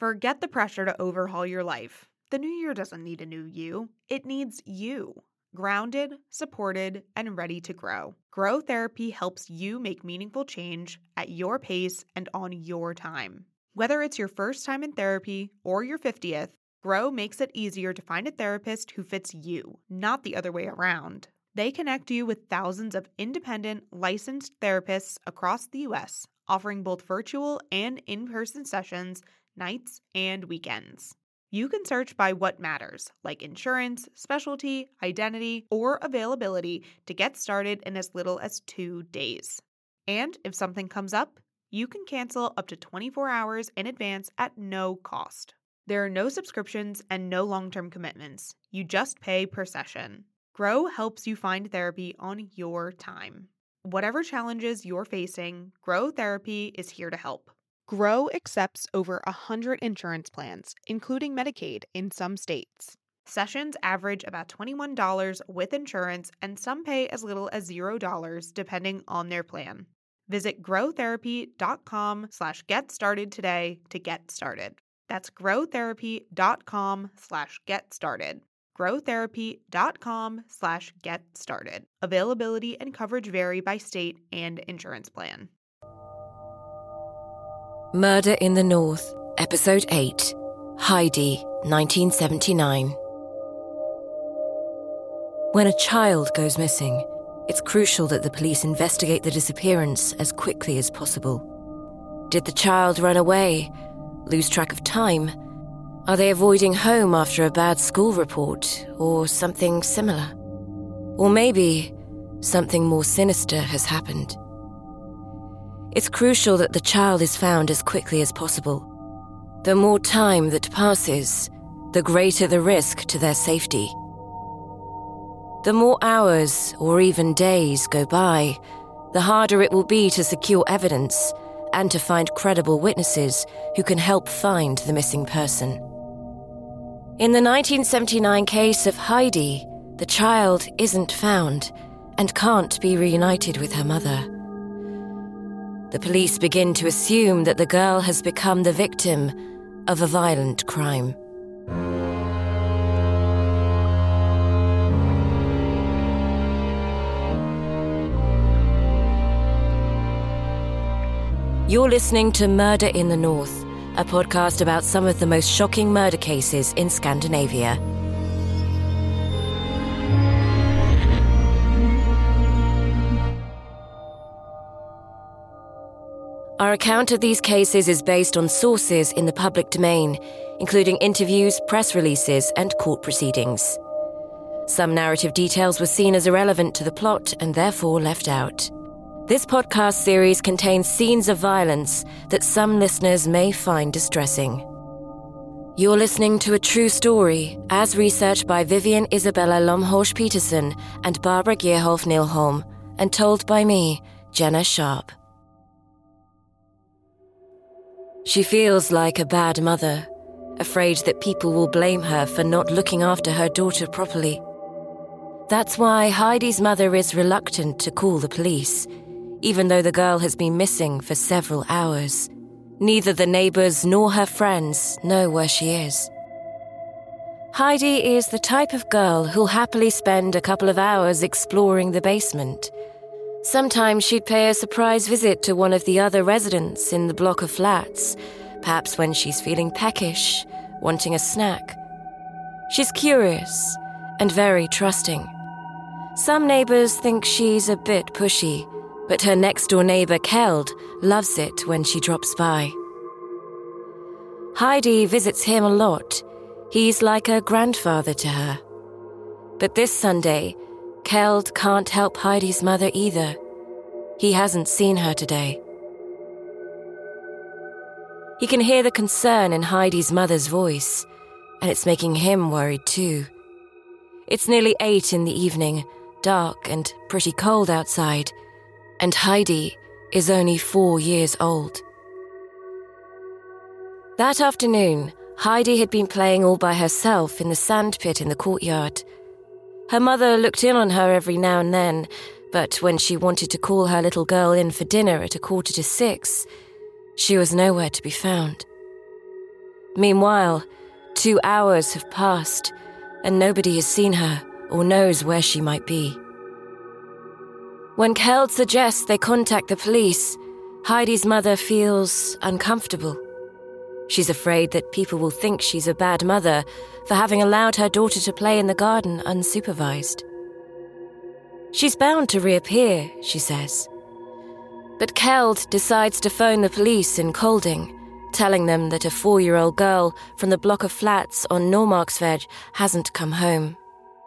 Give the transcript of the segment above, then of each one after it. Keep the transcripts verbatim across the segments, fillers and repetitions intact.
Forget the pressure to overhaul your life. The new year doesn't need a new you. It needs you. Grounded, supported, and ready to grow. Grow Therapy helps you make meaningful change at your pace and on your time. Whether it's your first time in therapy or your fiftieth, Grow makes it easier to find a therapist who fits you, not the other way around. They connect you with thousands of independent, licensed therapists across the U S, offering both virtual and in-person sessions, nights and weekends. You can search by what matters, like insurance, specialty, identity, or availability to get started in as little as two days. And if something comes up, you can cancel up to twenty-four hours in advance at no cost. There are no subscriptions and no long-term commitments. You just pay per session. Grow helps you find therapy on your time. Whatever challenges you're facing, Grow Therapy is here to help. Grow accepts over one hundred insurance plans, including Medicaid in some states. Sessions average about twenty-one dollars with insurance, and some pay as little as zero dollars depending on their plan. Visit growtherapy.com slash get started today to get started. That's growtherapy.com slash get started. growtherapy.com slash get started. Availability and coverage vary by state and insurance plan. Murder in the North, Episode eight, Heidi, nineteen seventy-nine. When a child goes missing, it's crucial that the police investigate the disappearance as quickly as possible. Did the child run away? Lose track of time? Are they avoiding home after a bad school report, or something similar? Or maybe something more sinister has happened. It's crucial that the child is found as quickly as possible. The more time that passes, the greater the risk to their safety. The more hours or even days go by, the harder it will be to secure evidence and to find credible witnesses who can help find the missing person. In the nineteen seventy-nine case of Heidi, the child isn't found and can't be reunited with her mother. The police begin to assume that the girl has become the victim of a violent crime. You're listening to Murder in the North, a podcast about some of the most shocking murder cases in Scandinavia. Our account of these cases is based on sources in the public domain, including interviews, press releases, and court proceedings. Some narrative details were seen as irrelevant to the plot and therefore left out. This podcast series contains scenes of violence that some listeners may find distressing. You're listening to a true story, as researched by Vivian Isabella Lomhorsch Peterson and Barbara Geerhoff Nilholm, and told by me, Jenna Sharp. She feels like a bad mother, afraid that people will blame her for not looking after her daughter properly. That's why Heidi's mother is reluctant to call the police, even though the girl has been missing for several hours. Neither the neighbors nor her friends know where she is. Heidi is the type of girl who'll happily spend a couple of hours exploring the basement. Sometimes she'd pay a surprise visit to one of the other residents in the block of flats, perhaps when she's feeling peckish, wanting a snack. She's curious and very trusting. Some neighbors think she's a bit pushy, but her next-door neighbor, Kjeld, loves it when she drops by. Heidi visits him a lot. He's like a grandfather to her. But this Sunday, Kjeld can't help Heidi's mother either. He hasn't seen her today. He can hear the concern in Heidi's mother's voice, and it's making him worried too. It's nearly eight in the evening, dark and pretty cold outside, and Heidi is only four years old. That afternoon, Heidi had been playing all by herself in the sandpit in the courtyard. Her mother looked in on her every now and then, but when she wanted to call her little girl in for dinner at a quarter to six, she was nowhere to be found. Meanwhile, two hours have passed, and nobody has seen her or knows where she might be. When Keld suggests they contact the police, Heidi's mother feels uncomfortable. She's afraid that people will think she's a bad mother for having allowed her daughter to play in the garden unsupervised. She's bound to reappear, she says. But Keld decides to phone the police in Kolding, telling them that a four-year-old girl from the block of flats on Norrmalmsvej hasn't come home.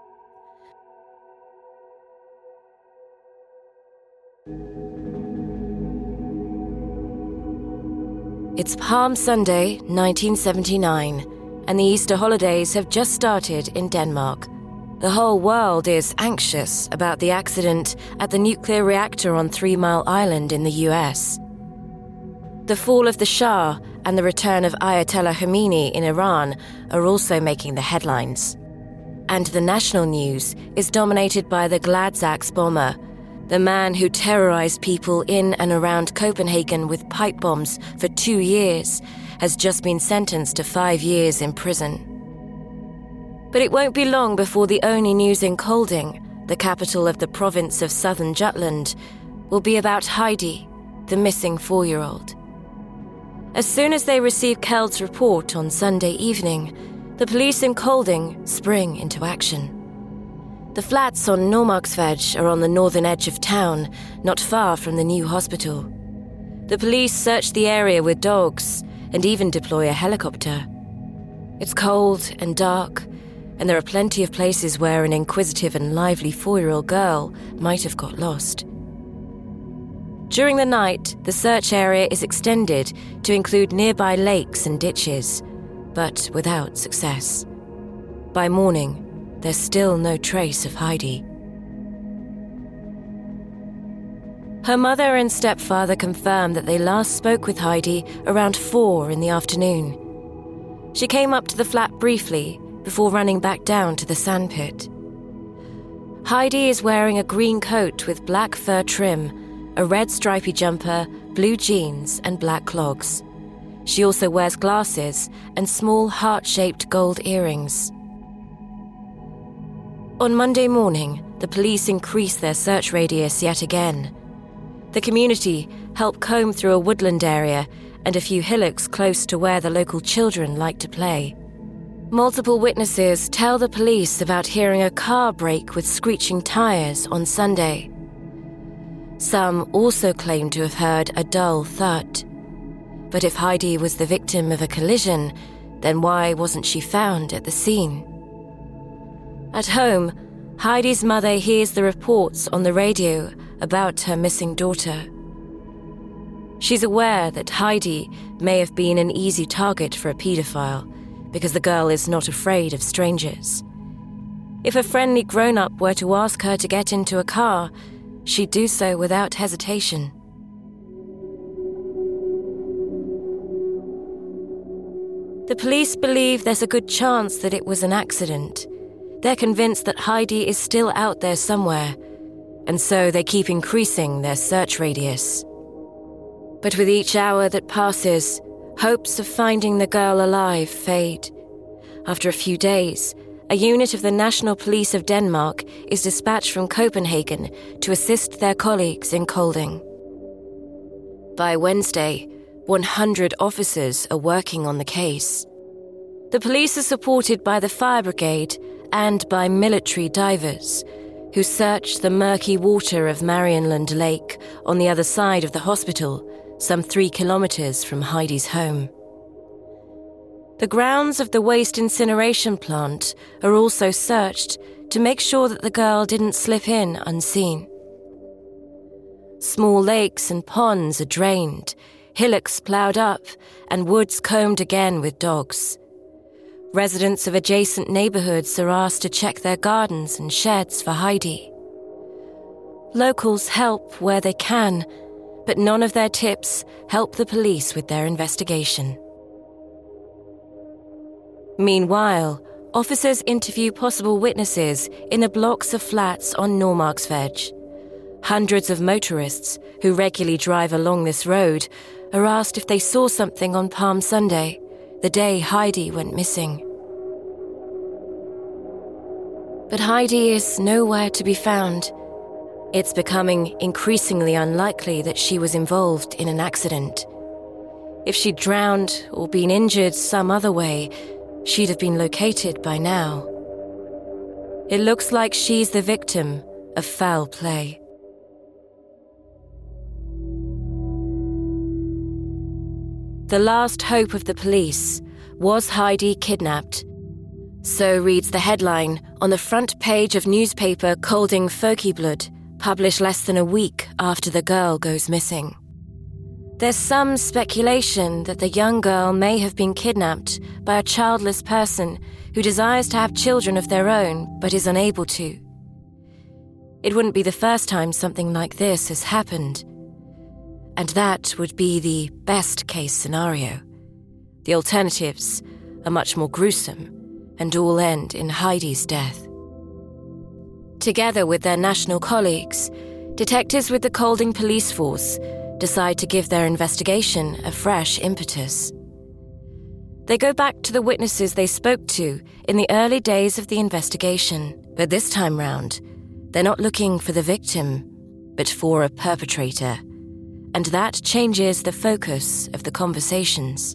It's Palm Sunday, nineteen seventy-nine, and the Easter holidays have just started in Denmark. The whole world is anxious about the accident at the nuclear reactor on Three Mile Island in the U S. The fall of the Shah and the return of Ayatollah Khomeini in Iran are also making the headlines. And the national news is dominated by the Gladsaxe bomber, the man who terrorized people in and around Copenhagen with pipe bombs for two years, has just been sentenced to five years in prison. But it won't be long before the only news in Kolding, the capital of the province of southern Jutland, will be about Heidi, the missing four-year-old. As soon as they receive Keld's report on Sunday evening, the police in Kolding spring into action. The flats on Norrmalmsvej are on the northern edge of town, not far from the new hospital. The police search the area with dogs and even deploy a helicopter. It's cold and dark, and there are plenty of places where an inquisitive and lively four-year-old girl might have got lost. During the night, the search area is extended to include nearby lakes and ditches, but without success. By morning, there's still no trace of Heidi. Her mother and stepfather confirm that they last spoke with Heidi around four in the afternoon. She came up to the flat briefly before running back down to the sandpit. Heidi is wearing a green coat with black fur trim, a red stripy jumper, blue jeans and black clogs. She also wears glasses and small heart-shaped gold earrings. On Monday morning, the police increased their search radius yet again. The community helped comb through a woodland area and a few hillocks close to where the local children like to play. Multiple witnesses tell the police about hearing a car brake with screeching tires on Sunday. Some also claim to have heard a dull thud. But if Heidi was the victim of a collision, then why wasn't she found at the scene? At home, Heidi's mother hears the reports on the radio about her missing daughter. She's aware that Heidi may have been an easy target for a paedophile because the girl is not afraid of strangers. If a friendly grown-up were to ask her to get into a car, she'd do so without hesitation. The police believe there's a good chance that it was an accident. They're convinced that Heidi is still out there somewhere, and so they keep increasing their search radius. But with each hour that passes, hopes of finding the girl alive fade. After a few days, a unit of the National Police of Denmark is dispatched from Copenhagen to assist their colleagues in Kolding. By Wednesday, one hundred officers are working on the case. The police are supported by the fire brigade and by military divers, who search the murky water of Marienland Lake on the other side of the hospital, some three kilometers from Heidi's home. The grounds of the waste incineration plant are also searched to make sure that the girl didn't slip in unseen. Small lakes and ponds are drained, hillocks ploughed up, and woods combed again with dogs. Residents of adjacent neighborhoods are asked to check their gardens and sheds for Heidi. Locals help where they can, but none of their tips help the police with their investigation. Meanwhile, officers interview possible witnesses in the blocks of flats on Norrmalmsvej. Hundreds of motorists who regularly drive along this road are asked if they saw something on Palm Sunday, the day Heidi went missing. But Heidi is nowhere to be found. It's becoming increasingly unlikely that she was involved in an accident. If she'd drowned or been injured some other way, she'd have been located by now. It looks like she's the victim of foul play. The last hope of the police was Heidi kidnapped. So reads the headline on the front page of newspaper Kolding Folkeblad, published less than a week after the girl goes missing. There's some speculation that the young girl may have been kidnapped by a childless person who desires to have children of their own but is unable to. It wouldn't be the first time something like this has happened. And that would be the best-case scenario. The alternatives are much more gruesome and all end in Heidi's death. Together with their national colleagues, detectives with the Kolding police force decide to give their investigation a fresh impetus. They go back to the witnesses they spoke to in the early days of the investigation, but this time round, they're not looking for the victim, but for a perpetrator, and that changes the focus of the conversations.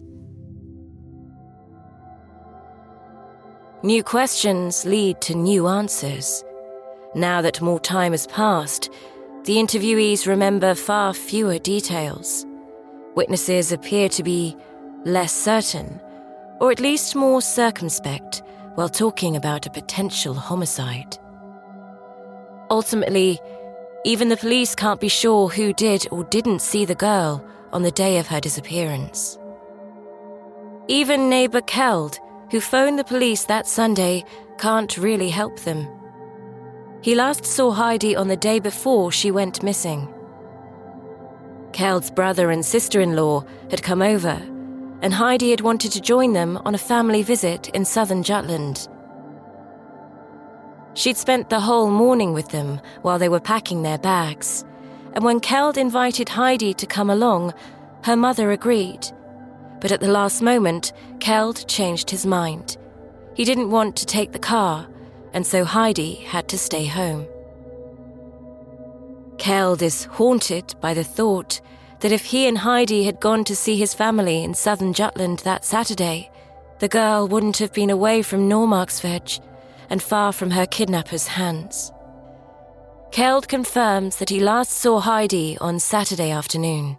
New questions lead to new answers. Now that more time has passed, the interviewees remember far fewer details. Witnesses appear to be less certain, or at least more circumspect, while talking about a potential homicide. Ultimately, even the police can't be sure who did or didn't see the girl on the day of her disappearance. Even neighbour Kjeld, who phoned the police that Sunday, can't really help them. He last saw Heidi on the day before she went missing. Kjeld's brother and sister-in-law had come over, and Heidi had wanted to join them on a family visit in southern Jutland. She'd spent the whole morning with them while they were packing their bags, and when Kjeld invited Heidi to come along, her mother agreed. But at the last moment, Kjeld changed his mind. He didn't want to take the car, and so Heidi had to stay home. Kjeld is haunted by the thought that if he and Heidi had gone to see his family in southern Jutland that Saturday, the girl wouldn't have been away from Norrmalmsvej and far from her kidnapper's hands. Kjeld confirms that he last saw Heidi on Saturday afternoon.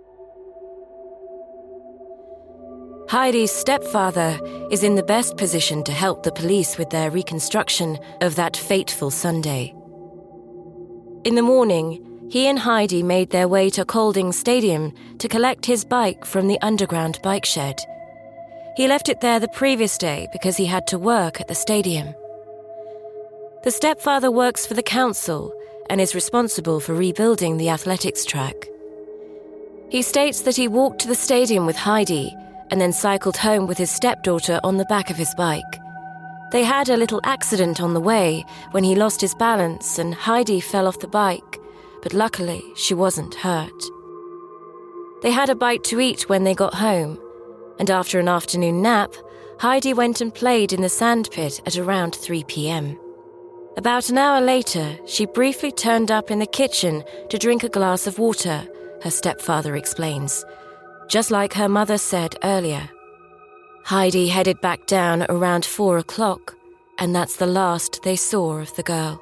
Heidi's stepfather is in the best position to help the police with their reconstruction of that fateful Sunday. In the morning, he and Heidi made their way to Kolding Stadium to collect his bike from the underground bike shed. He left it there the previous day because he had to work at the stadium. The stepfather works for the council and is responsible for rebuilding the athletics track. He states that he walked to the stadium with Heidi and then cycled home with his stepdaughter on the back of his bike. They had a little accident on the way when he lost his balance and Heidi fell off the bike, but luckily she wasn't hurt. They had a bite to eat when they got home, and after an afternoon nap, Heidi went and played in the sandpit at around three p.m. About an hour later, she briefly turned up in the kitchen to drink a glass of water, her stepfather explains, just like her mother said earlier. Heidi headed back down around four o'clock, and that's the last they saw of the girl.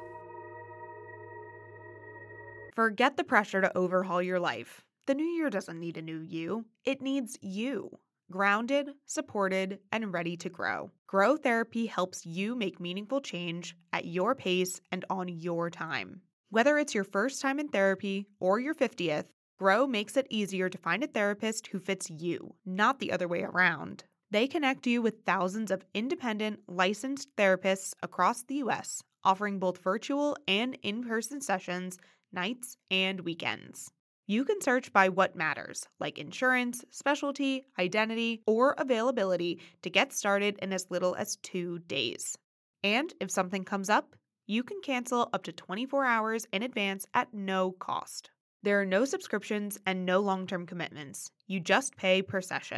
Forget the pressure to overhaul your life. The new year doesn't need a new you. It needs you. Grounded, supported, and ready to grow. Grow Therapy helps you make meaningful change at your pace and on your time. Whether it's your first time in therapy or your fiftieth, Grow makes it easier to find a therapist who fits you, not the other way around. They connect you with thousands of independent, licensed therapists across the U S, offering both virtual and in-person sessions, nights and weekends. You can search by what matters, like insurance, specialty, identity, or availability to get started in as little as two days. And if something comes up, you can cancel up to twenty-four hours in advance at no cost. There are no subscriptions and no long-term commitments. You just pay per session.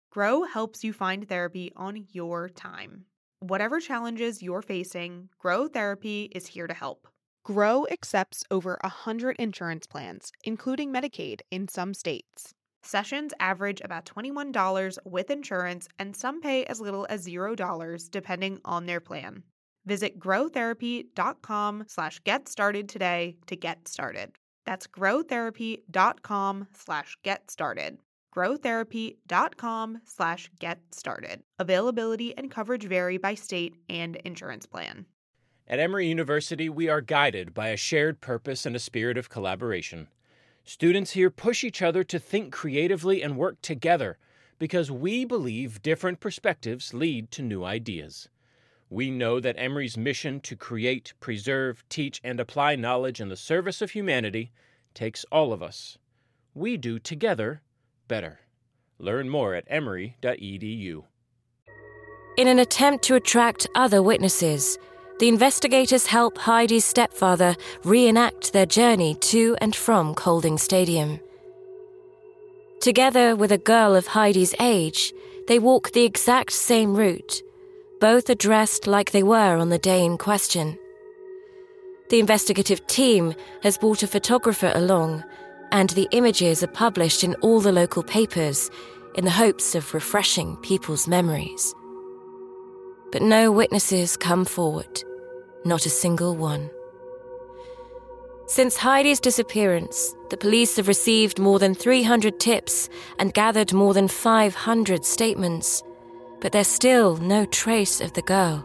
Grow helps you find therapy on your time. Whatever challenges you're facing, Grow Therapy is here to help. Grow accepts over one hundred insurance plans, including Medicaid in some states. Sessions average about twenty-one dollars with insurance, and some pay as little as zero dollars depending on their plan. Visit growtherapy.com slash get started today to get started. That's growtherapy.com slash get started. growtherapy.com slash get started. Availability and coverage vary by state and insurance plan. At Emory University, we are guided by a shared purpose and a spirit of collaboration. Students here push each other to think creatively and work together because we believe different perspectives lead to new ideas. We know that Emory's mission to create, preserve, teach, and apply knowledge in the service of humanity takes all of us. We do together better. Learn more at emory dot e d u. In an attempt to attract other witnesses, the investigators help Heidi's stepfather reenact their journey to and from Colding Stadium. Together with a girl of Heidi's age, they walk the exact same route. Both are dressed like they were on the day in question. The investigative team has brought a photographer along, and the images are published in all the local papers in the hopes of refreshing people's memories. But no witnesses come forward, not a single one. Since Heidi's disappearance, the police have received more than three hundred tips and gathered more than five hundred statements, but there's still no trace of the girl.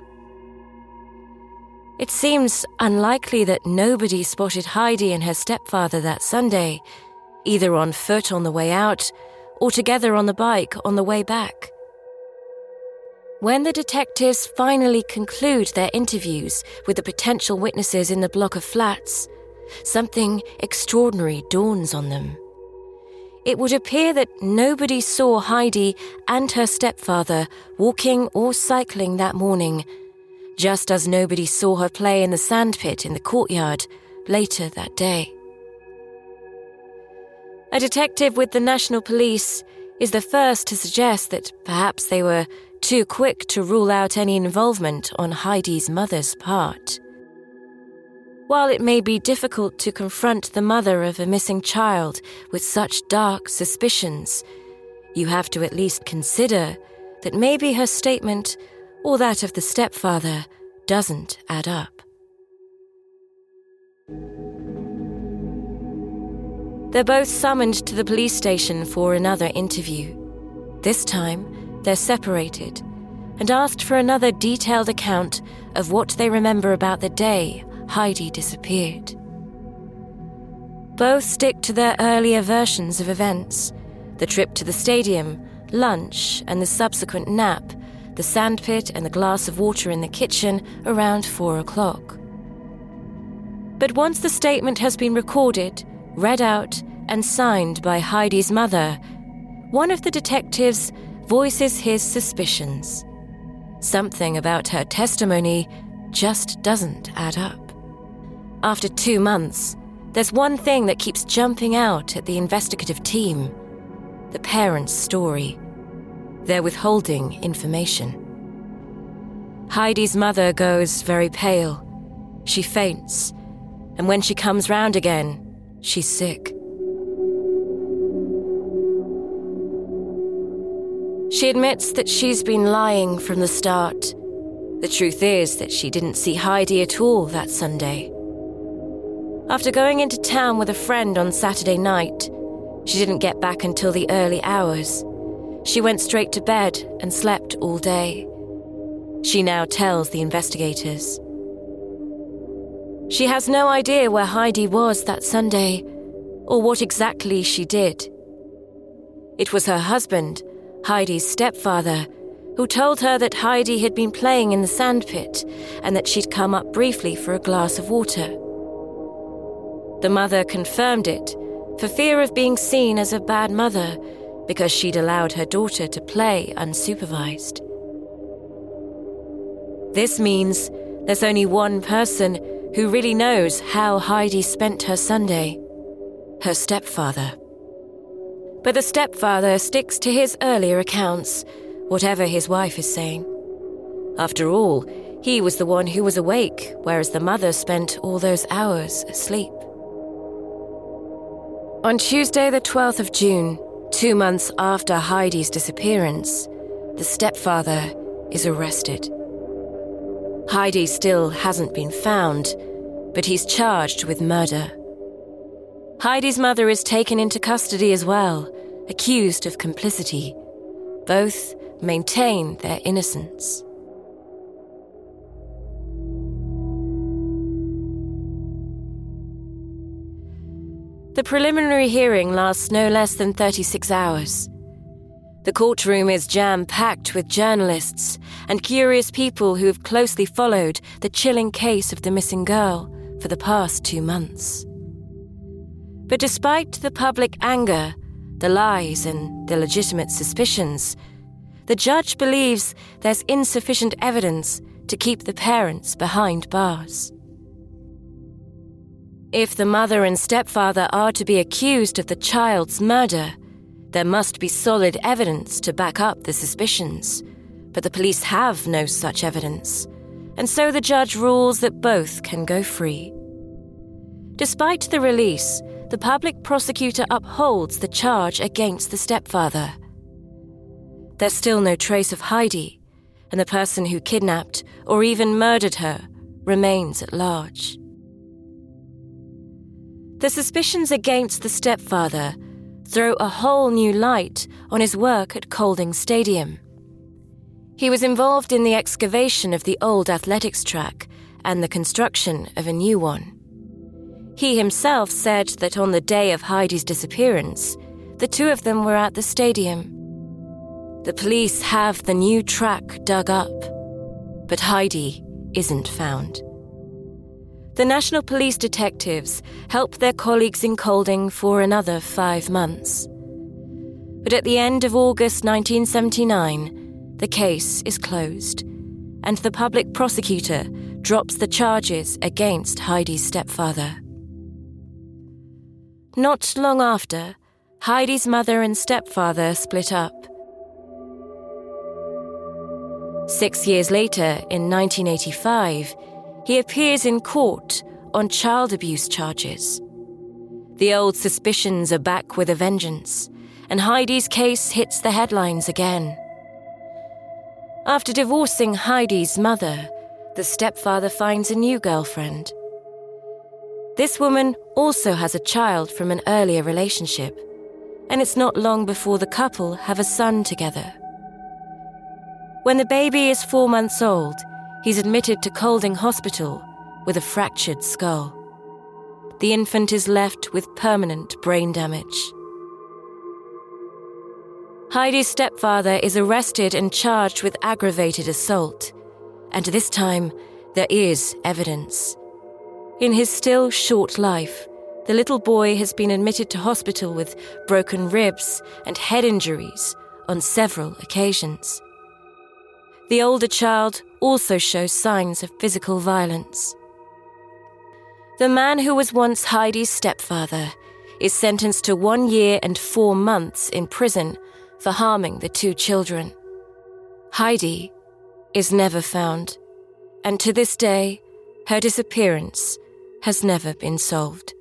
It seems unlikely that nobody spotted Heidi and her stepfather that Sunday, either on foot on the way out or together on the bike on the way back. When the detectives finally conclude their interviews with the potential witnesses in the block of flats, something extraordinary dawns on them. It would appear that nobody saw Heidi and her stepfather walking or cycling that morning, just as nobody saw her play in the sandpit in the courtyard later that day. A detective with the National Police is the first to suggest that perhaps they were too quick to rule out any involvement on Heidi's mother's part. While it may be difficult to confront the mother of a missing child with such dark suspicions, you have to at least consider that maybe her statement, or that of the stepfather, doesn't add up. They're both summoned to the police station for another interview. This time, they're separated and asked for another detailed account of what they remember about the day Heidi disappeared. Both stick to their earlier versions of events: the trip to the stadium, lunch, and the subsequent nap, the sandpit and the glass of water in the kitchen around four o'clock. But once the statement has been recorded, read out, and signed by Heidi's mother, one of the detectives voices his suspicions. Something about her testimony just doesn't add up. After two months, there's one thing that keeps jumping out at the investigative team: the parents' story. They're withholding information. Heidi's mother goes very pale. She faints, and when she comes round again, she's sick. She admits that she's been lying from the start. The truth is that she didn't see Heidi at all that Sunday. After going into town with a friend on Saturday night, she didn't get back until the early hours. She went straight to bed and slept all day. She now tells the investigators. She has no idea where Heidi was that Sunday, or what exactly she did. It was her husband, Heidi's stepfather, who told her that Heidi had been playing in the sandpit and that she'd come up briefly for a glass of water. The mother confirmed it, for fear of being seen as a bad mother, because she'd allowed her daughter to play unsupervised. This means there's only one person who really knows how Heidi spent her Sunday: her stepfather. But the stepfather sticks to his earlier accounts, whatever his wife is saying. After all, he was the one who was awake, whereas the mother spent all those hours asleep. On Tuesday the twelfth of June, two months after Heidi's disappearance, the stepfather is arrested. Heidi still hasn't been found, but he's charged with murder. Heidi's mother is taken into custody as well, accused of complicity. Both maintain their innocence. The preliminary hearing lasts no less than thirty-six hours. The courtroom is jam-packed with journalists and curious people who have closely followed the chilling case of the missing girl for the past two months. But despite the public anger, the lies and the legitimate suspicions, the judge believes there's insufficient evidence to keep the parents behind bars. If the mother and stepfather are to be accused of the child's murder, there must be solid evidence to back up the suspicions. But the police have no such evidence, and so the judge rules that both can go free. Despite the release, the public prosecutor upholds the charge against the stepfather. There's still no trace of Heidi, and the person who kidnapped or even murdered her remains at large. The suspicions against the stepfather throw a whole new light on his work at Kolding Stadium. He was involved in the excavation of the old athletics track and the construction of a new one. He himself said that on the day of Heidi's disappearance, the two of them were at the stadium. The police have the new track dug up, but Heidi isn't found. The National Police detectives help their colleagues in Kolding for another five months. But at the end of August nineteen seventy-nine, the case is closed, and the public prosecutor drops the charges against Heidi's stepfather. Not long after, Heidi's mother and stepfather split up. Six years later, in nineteen eighty-five, he appears in court on child abuse charges. The old suspicions are back with a vengeance, and Heidi's case hits the headlines again. After divorcing Heidi's mother, the stepfather finds a new girlfriend. This woman also has a child from an earlier relationship, and it's not long before the couple have a son together. When the baby is four months old, he's admitted to Kolding Hospital with a fractured skull. The infant is left with permanent brain damage. Heidi's stepfather is arrested and charged with aggravated assault, and this time there is evidence. In his still short life, the little boy has been admitted to hospital with broken ribs and head injuries on several occasions. The older child also shows signs of physical violence. The man who was once Heidi's stepfather is sentenced to one year and four months in prison for harming the two children. Heidi is never found, and to this day, her disappearance has never been solved.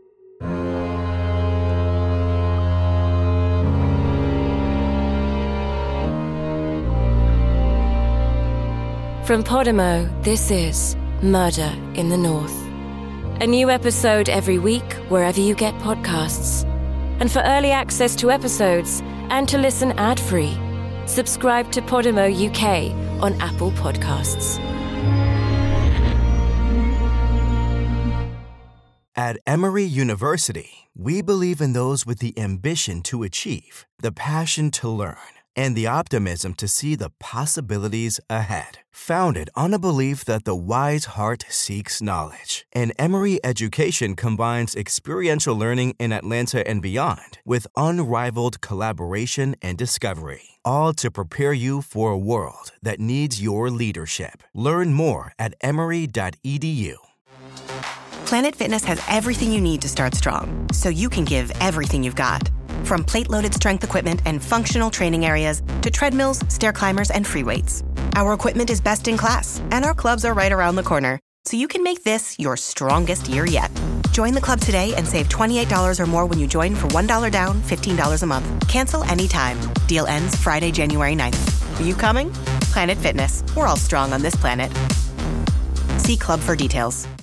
From Podimo, this is Murder in the North. A new episode every week wherever you get podcasts. And for early access to episodes and to listen ad-free, subscribe to Podimo U K on Apple Podcasts. At Emory University, we believe in those with the ambition to achieve, the passion to learn, and the optimism to see the possibilities ahead. Founded on a belief that the wise heart seeks knowledge, and Emory Education combines experiential learning in Atlanta and beyond with unrivaled collaboration and discovery, all to prepare you for a world that needs your leadership. Learn more at emory dot e d u. Planet Fitness has everything you need to start strong, so you can give everything you've got. From plate-loaded strength equipment and functional training areas to treadmills, stair climbers, and free weights. Our equipment is best in class, and our clubs are right around the corner, so you can make this your strongest year yet. Join the club today and save twenty-eight dollars or more when you join for one dollar down, fifteen dollars a month. Cancel anytime. Deal ends Friday, January ninth. Are you coming? Planet Fitness. We're all strong on this planet. See club for details.